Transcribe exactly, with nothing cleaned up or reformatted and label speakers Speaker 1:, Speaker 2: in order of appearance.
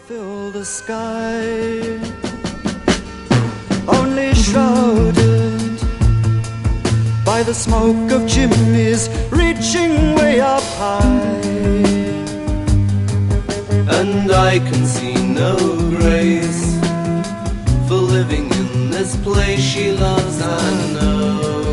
Speaker 1: fill the sky, only shrouded by the smoke of chimneys reaching way up high.
Speaker 2: And I can see no grace for living in this place she loves, I know.